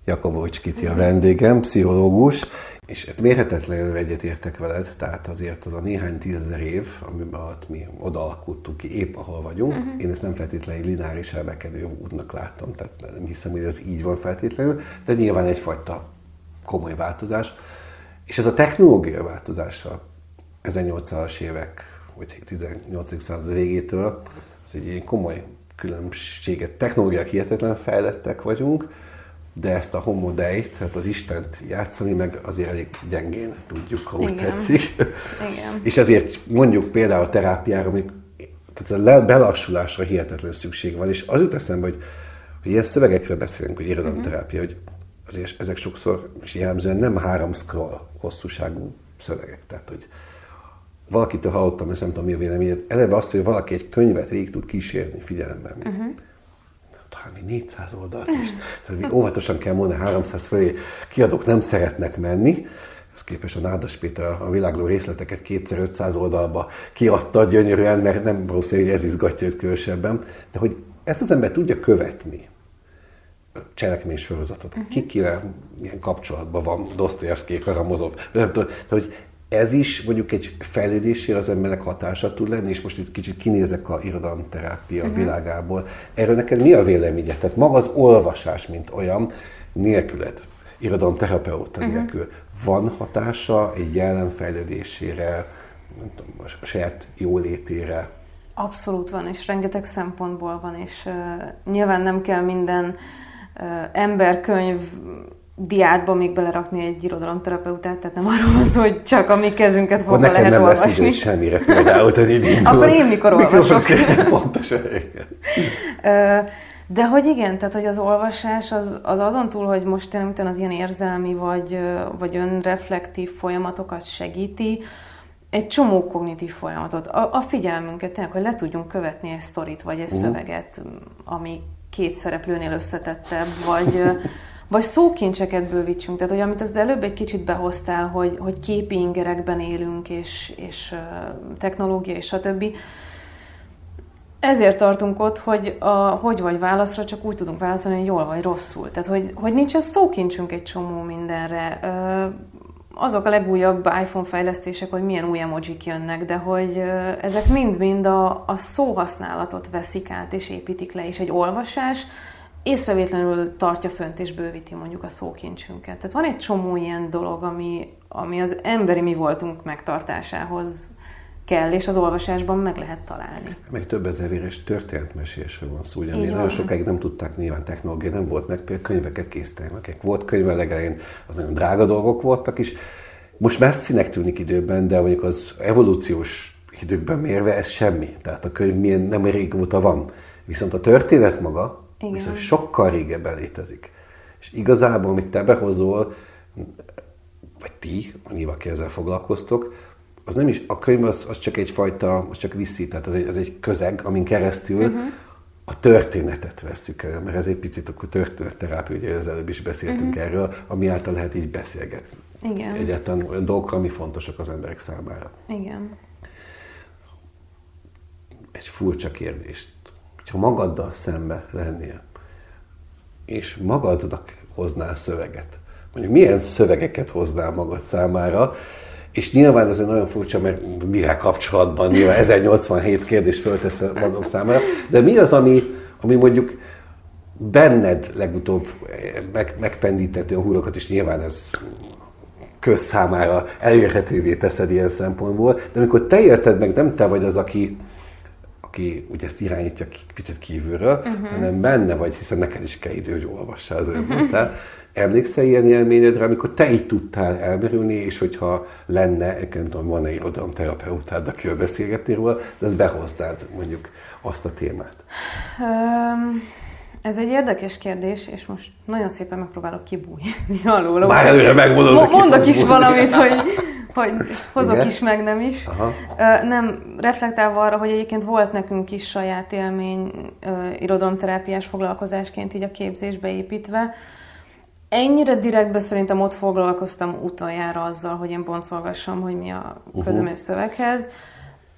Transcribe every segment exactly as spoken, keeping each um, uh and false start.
Jakobovics Kiti a vendégem, pszichológus, és mérhetetlenül egyetértek veled, tehát azért az a néhány tízezer év, amiben mi oda alakultunk ki, épp ahol vagyunk, uh-huh. én ezt nem feltétlenül lineáris elbekedő útnak látom, tehát nem hiszem, hogy ez így van feltétlenül, de nyilván egyfajta komoly változás. És ez a technológia változása ezernyolcszázas évek, vagy tizennyolcadik század végétől, az egy ilyen komoly különbséget. Technológiák hihetetlen fejlettek vagyunk, de ezt a homo dei, tehát az Istent játszani, meg azért elég gyengén tudjuk, ha úgy Igen. tetszik. Igen. És ezért mondjuk például a terápiára, amik, tehát a belassulásra hihetetlen szükség van, és az jut eszembe, hogy, hogy ilyen szövegekről beszélünk, hogy irodalomterápia, uh-huh. hogy azért ezek sokszor, és jellemzően nem három scroll hosszúságú szövegek, tehát hogy valakitől hallottam, és nem tudom mi a véleményed, eleve azt, hogy valaki egy könyvet végig tud kísérni figyelemben. Uh-huh. Talán négyszáz oldalt is. Tehát óvatosan kell mondani, háromszáz fölé kiadók nem szeretnek menni. Ez képest a Nádas Péter a világló részleteket kétszer ötszáz oldalba kiadta gyönyörűen, mert nem valószínű, hogy ez izgatja őt különösebben. De hogy ezt az ember tudja követni, a cselekmény sorozatot, uh-huh. kikivel milyen kapcsolatban van Dosztojevszky, Karamazov, nem tudom, hogy ez is mondjuk egy fejlődésére az embernek hatása tud lenni, és most itt kicsit kinézek a irodalomterápia uh-huh. világából. Erről neked mi a véleményed? Tehát maga az olvasás, mint olyan, nélküled, irodalomterapeuta uh-huh. nélkül, van hatása egy jellem fejlődésére, nem tudom, a saját jólétére? Abszolút van, és rengeteg szempontból van, és uh, nyilván nem kell minden uh, emberkönyv diátba még belerakni egy irodalomterapeutát, tehát nem arról van szó, hogy csak a mi kezünket fogva lehet nem olvasni. Lesz idő semmire például, te így Akkor én mikor olvasok? Pontosan. De hogy igen, tehát hogy az olvasás az, az azon túl, hogy most tényleg az ilyen érzelmi vagy, vagy önreflektív folyamatokat segíti, egy csomó kognitív folyamatot, a, a figyelmünket tényleg, hogy le tudjunk követni egy sztorit, vagy egy uh. szöveget, ami két szereplőnél összetettebb, vagy vagy szókincseket bővítsünk. Tehát, hogy amit az előbb egy kicsit behoztál, hogy, hogy képi ingerekben élünk, és, és uh, technológia, és stb. Ezért tartunk ott, hogy a hogy vagy válaszra csak úgy tudunk válaszolni, hogy jól vagy rosszul. Tehát, hogy, hogy nincs a szókincsünk egy csomó mindenre. Uh, azok a legújabb iPhone fejlesztések, hogy milyen új emojik jönnek, de hogy uh, ezek mind-mind a, a szóhasználatot veszik át, és építik le, és egy olvasás észrevétlenül tartja fönt és bővíti mondjuk a szókincsünket. Tehát van egy csomó ilyen dolog, ami, ami az emberi mi voltunk megtartásához kell, és az olvasásban meg lehet találni. Meg több ezer éves történetmesélésről van szó, ugye nagyon sokáig nem tudták, nyilván technológia nem volt meg, például könyveket készítenek. Volt könyve legelején, az nagyon drága dolgok voltak is. Most messzinek tűnik időben, de mondjuk az evolúciós időkben mérve ez semmi. Tehát a könyv milyen nem régóta van. Viszont a történet maga Igen. viszont sokkal régebben létezik. És igazából, amit te behozol, vagy ti, nyilván aki ezzel foglalkoztok, az nem is, a könyv az, az csak egyfajta, az csak viszi, tehát ez egy, ez egy közeg, amin keresztül uh-huh. a történetet vesszük el, mert ez egy picit akkor történetterápia, ugye az előbb is beszéltünk uh-huh. erről, ami által lehet így beszélgetni. Igen. Egyáltalán olyan dolgok, ami fontosak az emberek számára. Igen. Egy furcsa kérdést. Ha magaddal szembe lennél, és magadnak hoznál szöveget, mondjuk milyen szövegeket hoznál magad számára, és nyilván ez egy nagyon furcsa, mert mivel kapcsolatban, nyilván ezernyolcvanhét kérdést föltesz magam számára, de mi az, ami, ami mondjuk benned legutóbb meg, megpendíteti a húrokat, és nyilván ez közszámára elérhetővé teszed ilyen szempontból, de amikor te érted meg, nem te vagy az, aki aki ugye ezt irányítja kicsit kívülről, uh-huh. hanem benne vagy, hiszen neked is kell idő, hogy olvassál az előbb mondtál. Emlékszel ilyen élményedre, amikor te így tudtál elmerülni, és hogyha lenne, nem tudom, van-e irodalomterapeutád, akivel beszélgetni róla, de ezt behoztád mondjuk azt a témát. Um, ez egy érdekes kérdés, és most nagyon szépen megpróbálok kibújni alól. Már előre megmondod, Mo- Mondok is valamit, hogy, hogy hozok Igen? is, meg nem is. Aha. Uh, nem, reflektálva arra, hogy egyébként volt nekünk is saját élmény uh, irodalomterápiás foglalkozásként így a képzésbe építve. Ennyire direktben szerintem ott foglalkoztam utoljára azzal, hogy én boncolgassam, hogy mi a közöm egy szöveghez.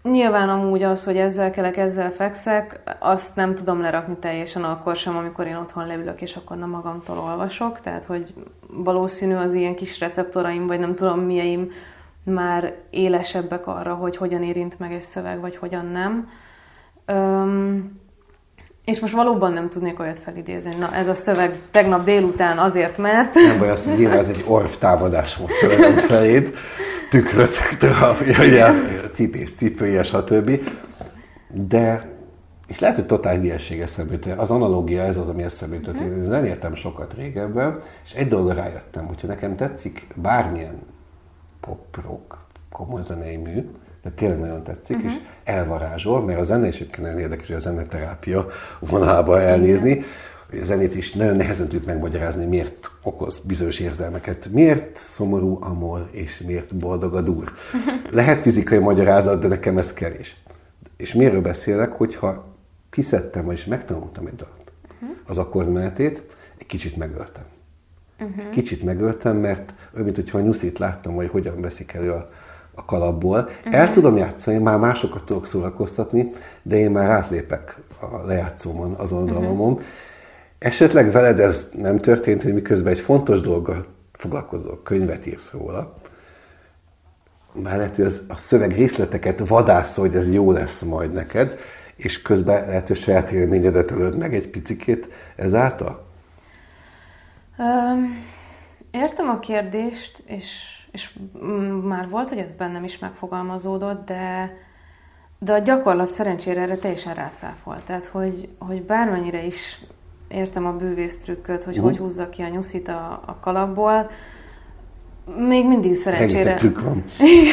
Nyilván amúgy az, hogy ezzel kelek, ezzel fekszek, azt nem tudom lerakni teljesen akkor sem, amikor én otthon leülök, és akkor nem magamtól olvasok. Tehát, hogy valószínű az ilyen kis receptoraim, vagy nem tudom milyeim már élesebbek arra, hogy hogyan érint meg egy szöveg, vagy hogyan nem. Öm, és most valóban nem tudnék olyat felidézni. Na, ez a szöveg tegnap délután azért, mert... Nem baj, azt, hogy nyilván ez egy orvtámadás volt tőlem feléd, tükröt, cipész, cipője, stb. De, és lehet, hogy totál hülyeség eszembe jut. Az analógia, ez az, ami eszembe jutott. Én zenéltem sokat régebben, és egy dolgra rájöttem, hogyha nekem tetszik bármilyen pop, rock, komoly zenei mű, de tényleg nagyon tetszik, uh-huh. és elvarázsol, mert a zene is nagyon érdekes, hogy a zeneterápia vonalába elnézni. A zenét is nagyon nehezen tudjuk megmagyarázni, miért okoz bizonyos érzelmeket, miért szomorú a moll, és miért boldog a dur. Lehet fizikai magyarázat, de nekem ez kevés. És miről beszélek, hogyha kiszedtem, vagyis megtanultam egy dalt, uh-huh. az akkordmenetét, egy kicsit megöltem. Uh-huh. Kicsit megöltem, mert olyan, mint hogyha a nyuszit láttam, hogy hogyan veszik elő a a kalapból. Uh-huh. El tudom játszani, már másokat tudok szórakoztatni, de én már átlépek a lejátszómon, azon a dramomon. Uh-huh. Esetleg veled ez nem történt, hogy miközben egy fontos dolggal foglalkozol, könyvet írsz róla, már lehet, hogy az, a szöveg részleteket vadászol, hogy ez jó lesz majd neked, és közben lehet, hogy saját élményedet ölöd meg egy picikét ezáltal? Um, értem a kérdést, és és már volt, hogy ez bennem is megfogalmazódott, de, de a gyakorlat szerencsére erre teljesen rácáfolt. Tehát, hogy, hogy bármennyire is értem a bűvész trükköt, hogy uh-huh. hogy húzza ki a nyuszit a, a kalapból, még mindig szerencsére... Rengeteg trükk van.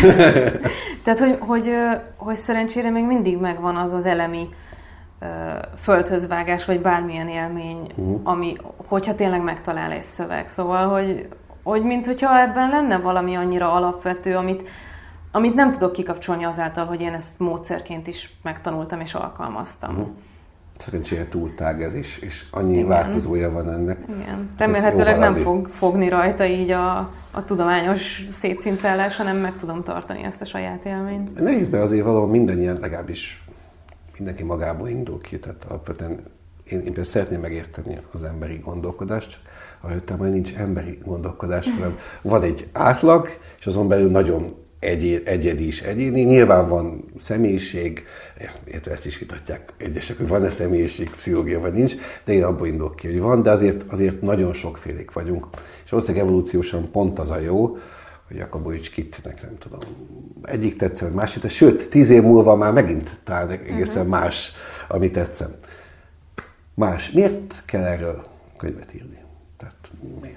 Tehát, hogy, hogy, hogy szerencsére még mindig megvan az az elemi földhözvágás, vagy bármilyen élmény, uh-huh. ami, hogyha tényleg megtalál egy szöveg. Szóval, hogy hogy mint hogyha ebben lenne valami annyira alapvető, amit, amit nem tudok kikapcsolni azáltal, hogy én ezt módszerként is megtanultam és alkalmaztam. Uh-huh. Szerencsére túltág ez is, és annyi Igen. változója van ennek. Igen. Remélhetőleg nem fog fogni rajta így a, a tudományos szétszincálás, hanem meg tudom tartani ezt a saját élményt. Nehéz, mert azért valahol mindannyian, legalábbis mindenki magából indul ki, tehát alapvetően én, én például szeretném megérteni az emberi gondolkodást, rájöttem, hogy nincs emberi gondolkodás, hanem van egy átlag, és azon belül nagyon egy, egyedi is egyéni. Nyilván van személyiség, értve ezt is vitatják egyesek, hogy van-e személyiség, pszichológia vagy nincs, de én abból indulok ki, hogy van, de azért, azért nagyon sokfélék vagyunk. És valószínűleg evolúciósan pont az a jó, hogy Jakabowicz Kitnek, nem tudom, egyik tetszem, másik, sőt, tíz év múlva már megint talán egészen uh-huh. más, ami tetszem. Más. Miért kell erről könyvet írni? Tehát miért?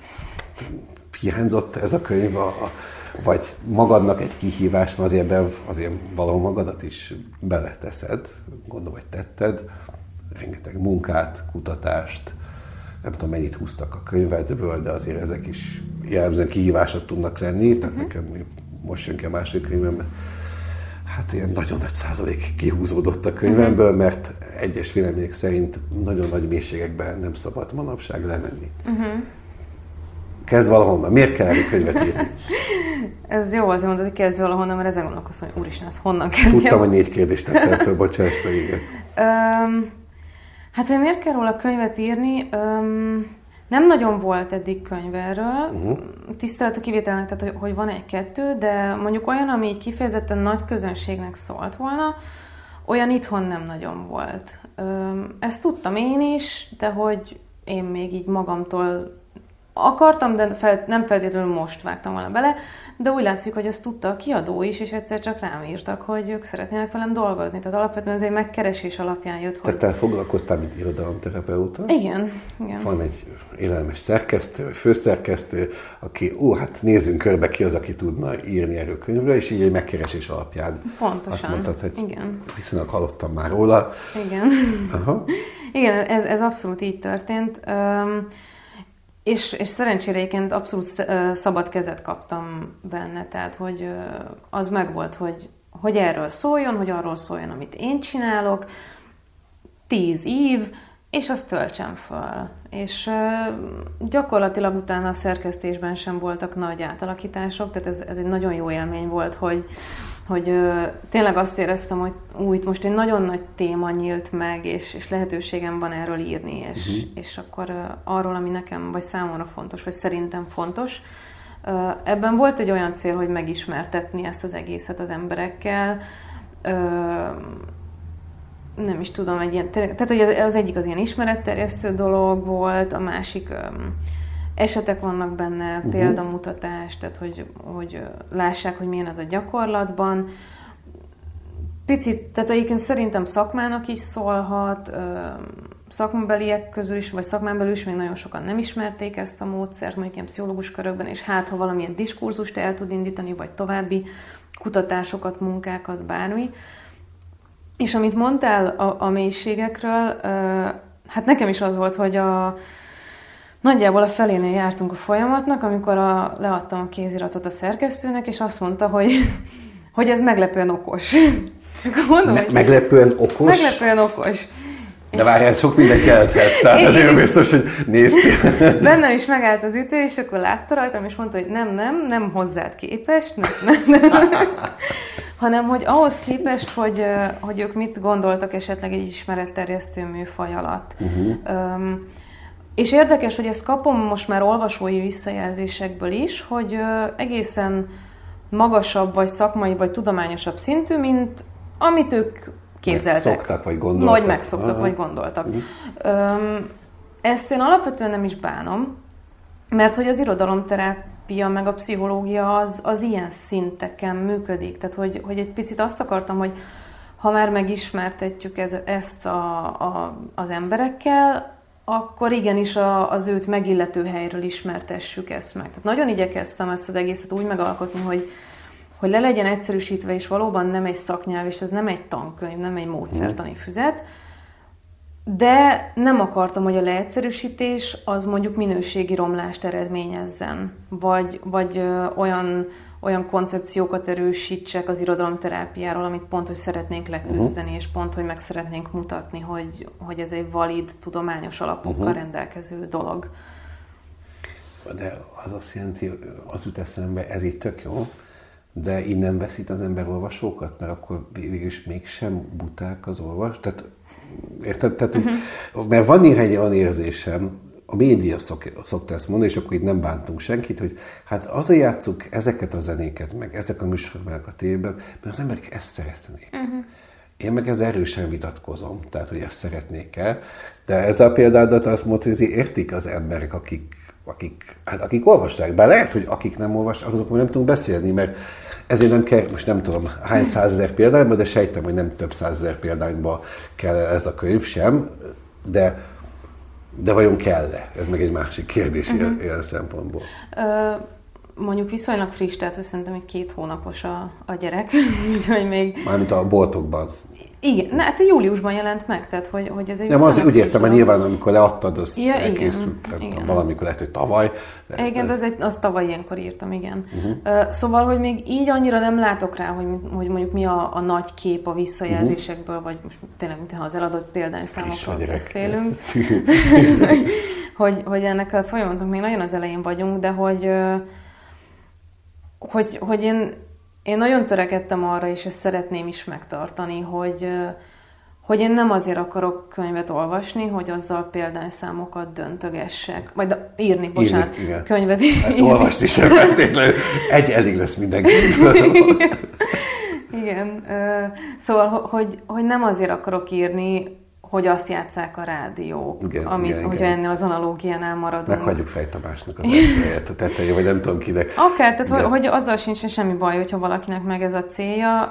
Hiányzott ez a könyv, a, a, vagy magadnak egy kihívás, mert azért, be, azért valahol magadat is beleteszed, gondolom, hogy tetted, rengeteg munkát, kutatást, nem tudom, mennyit húztak a könyvedből, de azért ezek is jellemzően kihívások tudnak lenni, tehát uh-huh. nekem most jön ki a második könyvemben, hát ilyen nagyon nagy százalék kihúzódott a könyvemből, uh-huh. mert egyes vélemények szerint nagyon nagy mélységekben nem szabad manapság lemenni. Uh-huh. Kezd valahonnan. Miért kell erről könyvet írni? Ez jó volt, hogy mondod, hogy kezdj valahonnan, mert ezen gondolkoztam, hogy úristen, ez honnan kezdjem? Tudtam, hogy négy kérdést tettem föl, bocsáss meg, igen. Um, hát, hogy miért kell róla könyvet írni? Um, nem nagyon volt eddig könyv erről. Uh-huh. Tisztelet a kivételnek, tehát, hogy, hogy van egy-kettő, de mondjuk olyan, ami így kifejezetten nagy közönségnek szólt volna, olyan itthon nem nagyon volt. Um, ezt tudtam én is, de hogy én még így magamtól akartam, de fel, nem feltétlenül most vágtam volna bele, de úgy látszik, hogy ezt tudta a kiadó is, és egyszer csak rám írtak, hogy ők szeretnének velem dolgozni. Tehát alapvetően ez egy megkeresés alapján jött, hogy... Tehát te foglalkoztál, mint irodalomterapeuta? Igen, igen. Van egy élelmes szerkesztő, főszerkesztő, aki, ó, hát nézzünk körbe, ki az, aki tudna írni erről könyvről, és így egy megkeresés alapján. Pontosan. Azt mondtad, hogy igen. viszonylag hallottam már róla. Igen. Aha. Igen, ez, ez abszolút így történt. Um, És, és szerencsére egyébként abszolút szabad kezet kaptam benne, tehát hogy az megvolt, hogy, hogy erről szóljon, hogy arról szóljon, amit én csinálok, tíz ív, és azt töltsem föl. És gyakorlatilag utána a szerkesztésben sem voltak nagy átalakítások, tehát ez, ez egy nagyon jó élmény volt, hogy, hogy ö, tényleg azt éreztem, hogy úgy most egy nagyon nagy téma nyílt meg, és, és lehetőségem van erről írni, és, uh-huh. és akkor ö, arról, ami nekem, vagy számomra fontos, vagy szerintem fontos. Ö, ebben volt egy olyan cél, hogy megismertetni ezt az egészet az emberekkel. Ö, nem is tudom, egy ilyen, tehát hogy az egyik az ilyen ismeretterjesztő dolog volt, a másik ö, esetek vannak benne, uh-huh. példamutatás, tehát hogy, hogy lássák, hogy milyen az a gyakorlatban. Picit, tehát egyébként szerintem szakmának is szólhat, szakmabeliek közül is, vagy szakmán belül is még nagyon sokan nem ismerték ezt a módszert, mondjuk ilyen pszichológus körökben, és hát, ha valamilyen diskurzust el tud indítani, vagy további kutatásokat, munkákat, bármi. És amit mondtál a, a mélységekről, hát nekem is az volt, hogy a nagyjából a felénél jártunk a folyamatnak, amikor a, leadtam a kéziratot a szerkesztőnek, és azt mondta, hogy, hogy ez meglepően okos. Mondom, Me- meglepően okos? Meglepően okos. De várjál, sok minden keltett, tehát én, azért én, biztos, hogy néztél. Bennem is megállt az ütő, és akkor látta rajtam, és mondta, hogy nem, nem, nem hozzád képest, nem, nem, nem. hanem hogy ahhoz képest, hogy, hogy ők mit gondoltak esetleg egy ismeretterjesztő műfaj alatt. Uh-huh. Um, És érdekes, hogy ezt kapom most már olvasói visszajelzésekből is, hogy egészen magasabb, vagy szakmai, vagy tudományosabb szintű, mint amit ők képzeltek. Megszoktak, vagy gondoltak. Vagy megszoktak, Aha. vagy gondoltak. Uh-huh. Ezt én alapvetően nem is bánom, mert hogy az irodalomterápia, meg a pszichológia az, az ilyen szinteken működik. Tehát, hogy, hogy egy picit azt akartam, hogy ha már megismertetjük ez, ezt a, a, az emberekkel, akkor igenis a, az őt megillető helyről ismertessük ezt meg. Tehát nagyon igyekeztem ezt az egészet úgy megalkotni, hogy, hogy le legyen egyszerűsítve, és valóban nem egy szaknyelv, és ez nem egy tankönyv, nem egy módszertani füzet, de nem akartam, hogy a leegyszerűsítés az mondjuk minőségi romlást eredményezzen, vagy, vagy ö, olyan, olyan koncepciókat erősítsek az irodalomterápiáról, amit pont, hogy szeretnénk leküzdeni, uh-huh. és pont, hogy meg szeretnénk mutatni, hogy, hogy ez egy valid, tudományos alapokkal uh-huh. rendelkező dolog. De az azt jelenti, az jut eszembe, ez így tök jó, de innen veszít az ember olvasókat, mert akkor végülis mégsem buták az olvas. Tehát, érted? Tehát, uh-huh. mert van néhány olyan érzésem, a média szok, szokta ezt mondani, és akkor itt nem bántunk senkit, hogy hát azért játsszuk ezeket a zenéket, meg ezek a műsorok a tévében, mert az emberek ezt szeretnék. Uh-huh. Én meg ezzel erősen vitatkozom, tehát, hogy ezt szeretnék el, de ezzel a példádat azt mondta, hogy értik az emberek, akik, akik, hát akik olvassák, bár lehet, hogy akik nem olvassák, azokról nem tudunk beszélni, mert ezért nem kell, most nem tudom hány százezer példányban, de sejtem, hogy nem több százezer példányban kell ez a könyv sem, de De vajon kell-e? Ez meg egy másik kérdés uh-huh. ilyen, ilyen szempontból. Ö, mondjuk viszonylag friss, tehát szerintem egy két hónapos a, a gyerek, úgyhogy még... Mármint a boltokban. Igen, hát júliusban jelent meg, tehát hogy, hogy ez egy nem, az úgy értem, hogy nyilván amikor leadtad, az ja, elkészült, igen, valamikor lehet, hogy tavaly. De, igen, de az, egy, az tavaly ilyenkor írtam, igen. Uh-huh. Szóval, hogy még így annyira nem látok rá, hogy, hogy mondjuk mi a, a nagy kép a visszajelzésekből, uh-huh. vagy most tényleg, mintha az eladott példányszámokról beszélünk. hogy, hogy ennek a folyamatnak még nagyon az elején vagyunk, de hogy, hogy, hogy én Én nagyon törekedtem arra, és ezt szeretném is megtartani, hogy, hogy én nem azért akarok könyvet olvasni, hogy azzal példányszámokat döntögessek. Vagy írni, bocsánat, írni, könyvet írni. Hát, olvasni sem feltétlenül. Egy elég lesz mindenki. Igen. Igen. Szóval, hogy, hogy nem azért akarok írni, hogy azt játsszák a rádiók, igen, amit, igen, hogyha igen. ennél az analógiánál maradunk. Meghagyjuk Fej Tamásnak az elsőjét, a tetején, vagy nem tudom kinek. Akár, tehát hogy, hogy azzal sincs semmi baj, hogyha valakinek meg ez a célja.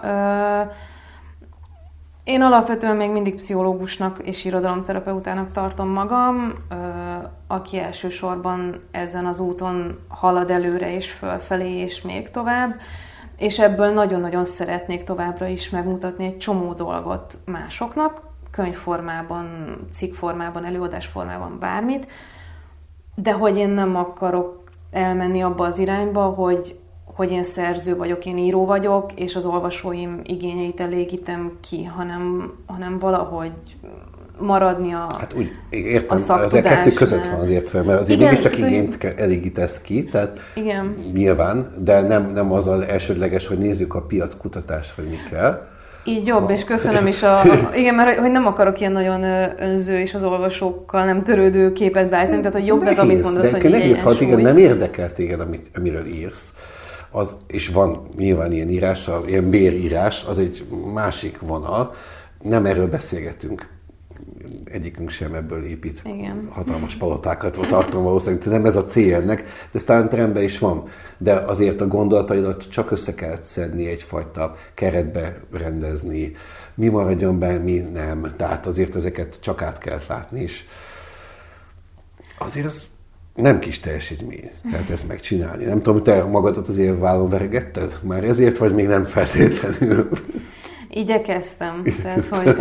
Én alapvetően még mindig pszichológusnak és irodalomterapeutának tartom magam, aki elsősorban ezen az úton halad előre és fölfelé és még tovább, és ebből nagyon-nagyon szeretnék továbbra is megmutatni egy csomó dolgot másoknak, könyvformában, cikkformában, előadásformában, bármit, de hogy én nem akarok elmenni abba az irányba, hogy, hogy én szerző vagyok, én író vagyok, és az olvasóim igényeit elégítem ki, hanem, hanem valahogy maradni a Hát úgy, értem, a azért kettő között van azért, mert azért igen, mégiscsak tehát, igényt elégítesz ki, tehát igen. nyilván, de nem, nem az az elsődleges, hogy nézzük a piac kutatást, hogy mi kell. Így jobb, ha. És köszönöm is a... Igen, mert hogy nem akarok ilyen nagyon önző és az olvasókkal nem törődő képet beállítani, tehát hogy jobb nehéz, ez, amit mondasz, hogy nehéz, ha téged nem érdekel téged, amit, amiről írsz, az, és van nyilván ilyen írás, ilyen bérírás, az egy másik vonal, nem erről beszélgetünk. Egyikünk sem ebből épít. Igen. Hatalmas palotákat tartom valószínűleg, nem ez a cél ennek, de aztán rendben is van. De azért a gondolataidat csak össze kell szedni, egyfajta keretbe rendezni, mi maradjon be, mi nem. Tehát azért ezeket csak át kell látni, és azért az nem kis teljesítmény, tehát ezt megcsinálni. Nem tudom, te magadat azért vállon veregetted? Már ezért, vagy még nem feltétlenül? Igyekeztem, tehát hogy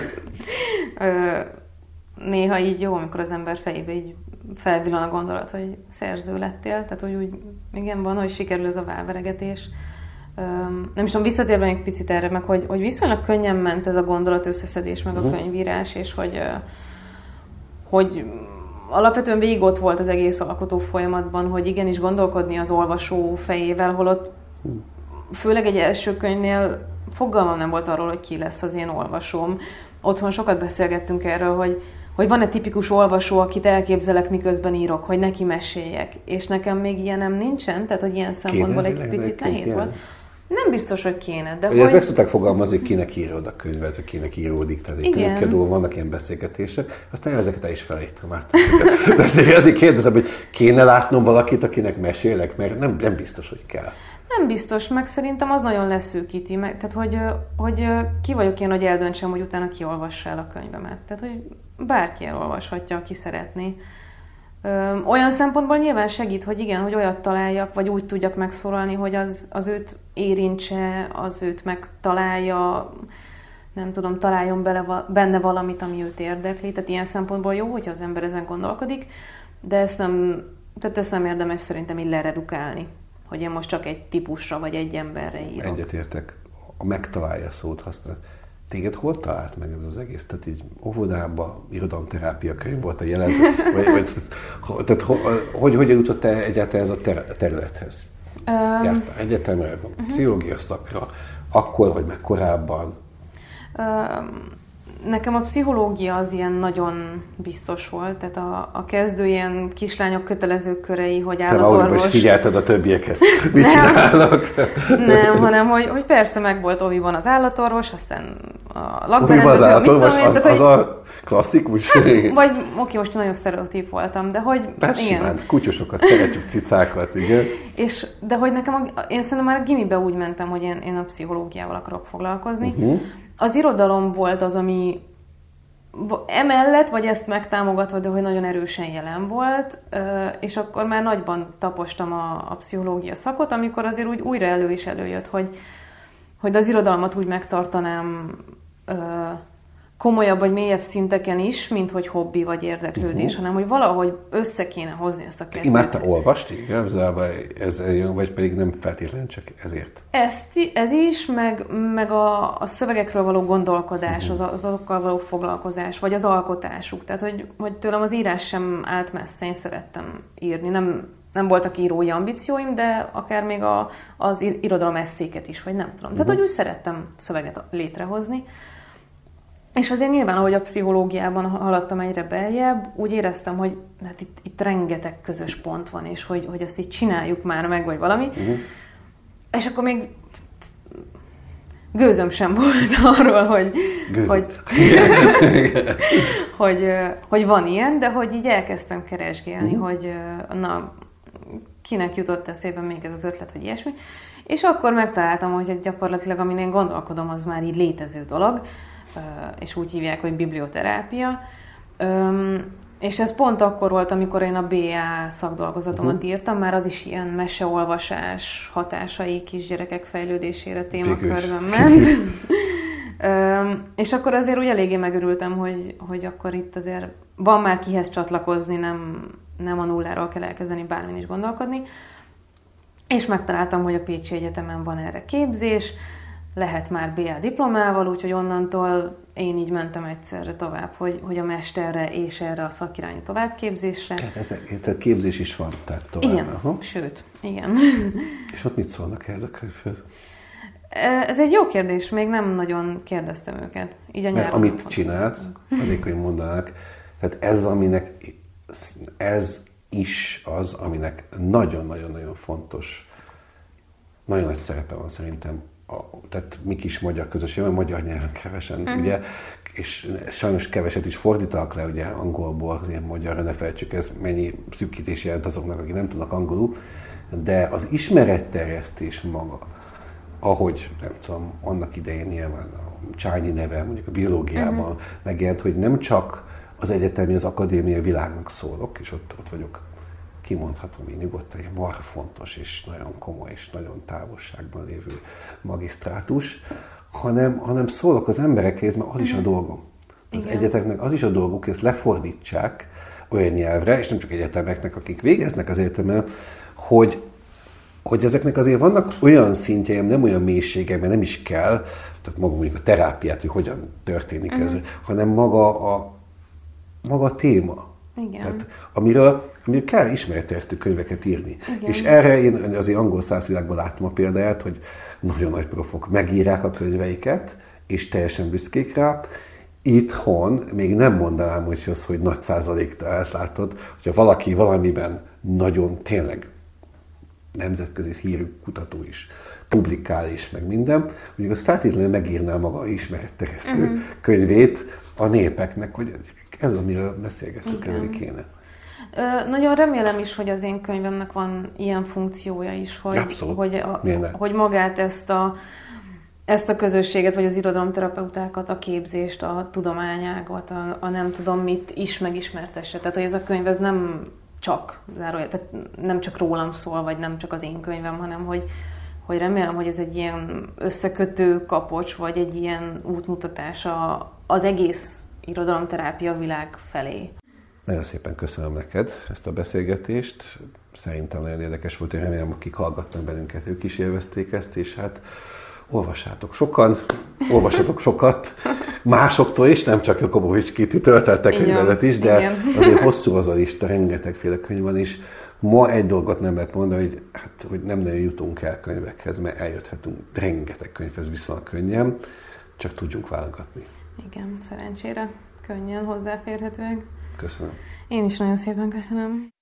néha így jó, amikor az ember fejébe így felvillan a gondolat, hogy szerző lettél, tehát hogy úgy, igen, van, hogy sikerül ez a válveregetés. Nem is tudom, visszatérve egy picit erre, meg hogy, hogy viszonylag könnyen ment ez a gondolat összeszedés, meg a könyvírás, és hogy, hogy alapvetően végig ott volt az egész alkotó folyamatban, hogy igenis gondolkodni az olvasó fejével, holott főleg egy első könyvnél fogalmam nem volt arról, hogy ki lesz az én olvasóm. Otthon sokat beszélgettünk erről, hogy, hogy van-e tipikus olvasó, akit elképzelek, miközben írok, hogy neki meséljek. És nekem még ilyenem nincsen, tehát hogy ilyen szempontból egy picit nehéz volt. Nem biztos, hogy kéne, de hogy... Ezt meg szokták fogalmazni, hogy kinek írod a könyvet, hogy kinek íródik, tehát egy könyvkiadó, vannak ilyen beszélgetések, aztán ezeket el is felejtem át. Ezért kérdezem, hogy kéne látnom valakit, akinek mesélek, mert nem, nem biztos, hogy kell. Nem biztos, meg szerintem az nagyon leszűkíti, meg, tehát hogy, hogy ki vagyok én, hogy eldöntsem, hogy utána ki olvassa el a könyvemet. Tehát, hogy bárki elolvashatja, aki szeretné. Olyan szempontból nyilván segít, hogy igen, hogy olyat találjak, vagy úgy tudjak megszólalni, hogy az, az őt érintse, az őt megtalálja, nem tudom, találjon bele, benne valamit, ami őt érdekli. Tehát ilyen szempontból jó, hogyha az ember ezen gondolkodik, de ezt nem, tehát ezt nem érdemes szerintem így leredukálni, hogy én most csak egy típusra, vagy egy emberre írok. Egyetértek, a megtalálja szót használ. Téged hol talált meg ez az egész? Tehát így óvodában irodalomterápia könyv volt a jelen, vagy, vagy tehát hogy, hogy jutott te egyáltalán ez a ter- területhez? Um, Jártál egyetemre, uh-huh. pszichológia szakra, akkor vagy meg korábban? Um, nekem a pszichológia az ilyen nagyon biztos volt, tehát a, a kezdő ilyen kislányok kötelező körei, hogy állatorvos... Te figyelted a többieket, mit csinálnak? Nem, hanem hogy, hogy persze meg volt óviban az állatorvos, aztán a lakberendező, mit tudom én. Az, tehát, az a klasszikus? Hát, vagy oké, most nagyon sztereotíp voltam, de hogy... Hát igen. Simán, kutyusokat, szeretjük, cicákat, igen. És, de hogy nekem, a, én szerintem már a gimibe úgy mentem, hogy én, én a pszichológiával akarok foglalkozni. Uh-huh. Az irodalom volt az, ami emellett, vagy ezt megtámogatva, de hogy nagyon erősen jelen volt, és akkor már nagyban tapostam a, a pszichológia szakot, amikor azért úgy újra elő is előjött, hogy, hogy az irodalmat úgy megtartanám komolyabb vagy mélyebb szinteken is, mint hogy hobbi vagy érdeklődés, uh-huh. hanem hogy valahogy össze kéne hozni ezt a kettőt. Imádta olvasni? Ez jön, vagy pedig nem feltétlenül csak ezért? Ezt, ez is, meg, meg a, a szövegekről való gondolkodás, uh-huh. az, az azokkal való foglalkozás, vagy az alkotásuk. Tehát, hogy, hogy tőlem az írás sem állt messze, én szerettem írni. Nem, nem voltak írói ambícióim, de akár még a, az irodalom esszéket is, vagy nem tudom. Uh-huh. Tehát, hogy úgy szerettem szöveget létrehozni. És azért nyilván, ahogy a pszichológiában haladtam egyre beljebb, úgy éreztem, hogy hát itt, itt rengeteg közös pont van, és hogy, hogy ezt így csináljuk már meg, vagy valami. Uh-huh. És akkor még gőzöm sem volt arról, hogy, hogy, hogy, hogy van ilyen, de hogy így elkezdtem keresgélni, uh-huh. hogy na, kinek jutott eszébe még ez az ötlet, hogy ilyesmi. És akkor megtaláltam, hogy gyakorlatilag amin én gondolkodom, az már így létező dolog, és úgy hívják, hogy biblioterápia. És ez pont akkor volt, amikor én a bé á szakdolgozatomat uh-huh. írtam, már az is ilyen meseolvasás hatásai kisgyerekek fejlődésére témakörben ment. És akkor azért úgy eléggé megörültem, hogy, hogy akkor itt azért van már kihez csatlakozni, nem, nem a nulláról kell elkezdeni bármin is gondolkodni. És megtaláltam, hogy a Pécsi Egyetemen van erre képzés, lehet már bé á diplomával, úgyhogy onnantól én így mentem egyszerre tovább, hogy, hogy a mesterre és erre a szakirányú továbbképzésre. Tehát, ez, tehát képzés is van, tehát tovább. Igen, aha. Sőt, igen. És ott mit szólnak ehhez a könyvhöz? Ez egy jó kérdés, még nem nagyon kérdeztem őket. Így a Mert amit csinált, addig, hogy mondanák, tehát ez, aminek, ez is az, aminek nagyon-nagyon-nagyon fontos, nagyon nagy szerepe van szerintem, a, tehát mi kis magyar közösségben, magyar nyelven kevesen, uh-huh. ugye, és sajnos keveset is fordítanak le, ugye, angolból, az ilyen magyarra, ne felejtsük, ez mennyi szűkítés jelent azoknak, akik nem tudnak angolul, de az ismeretterjesztés maga, ahogy, nem tudom, annak idején nyilván a Csányi neve, mondjuk a biológiában uh-huh. megjelent, hogy nem csak az egyetemi, az akadémia világnak szólok, és ott, ott vagyok, kimondhatom én nyugodtan, egy marha fontos, és nagyon komoly, és nagyon távolságban lévő magisztrátus, hanem, hanem szólok az emberekhez, mert az uh-huh. is a dolgom. Az igen. egyetemeknek az is a dolguk, hogy ezt lefordítsák olyan nyelvre, és nem csak egyetemeknek, akik végeznek az egyetemen, hogy hogy ezeknek azért vannak olyan szintjeim, nem olyan mélységek, mert nem is kell, tehát maga mondjuk a terápiát, hogy hogyan történik uh-huh. ez, hanem maga a, maga a téma. Igen. Tehát, amiről, amiről kell ismeretterjesztő könyveket írni. Igen. És erre én azért angol száz világban láttam a példáját, hogy nagyon nagy profok megírják a könyveiket, és teljesen büszkék rá. Itthon még nem mondanám, hogy az, hogy nagy százalékta ezt látod, hogyha valaki valamiben nagyon tényleg nemzetközi hírű kutató is publikál is, meg minden, mondjuk az feltétlenül megírná maga ismeretterjesztő uh-huh. könyvét a népeknek, hogy ez, amiről beszélgetünk, erről kéne. Ö, nagyon remélem is, hogy az én könyvemnek van ilyen funkciója is, hogy, hogy, a, hogy magát ezt a, ezt a közösséget, vagy az irodalomterapeutákat, a képzést, a tudományágat, a, a nem tudom mit is megismertesse. Tehát, hogy ez a könyv ez nem csak, zárójel, tehát nem csak rólam szól, vagy nem csak az én könyvem, hanem hogy, hogy remélem, hogy ez egy ilyen összekötő kapocs, vagy egy ilyen útmutatása az egész irodalomterápia világ felé. Nagyon szépen köszönöm neked ezt a beszélgetést. Szerintem nagyon érdekes volt, én remélem, akik hallgatnak bennünket, ők is élvezték ezt, és hát olvassátok sokan, olvassatok sokat, másoktól is, nem csak Jakobovics Kittitől, te könyvedet is, de igen. Azért hosszú az a lista, rengetegféle könyv van, és ma egy dolgot nem lehet mondani, hogy, hát, hogy nem nagyon jutunk el könyvekhez, mert eljötthetünk rengeteg könyvhez viszonylag könnyen, csak tudjunk válogatni. Igen, szerencsére könnyen hozzáférhetőek. Köszönöm. Én is nagyon szépen köszönöm.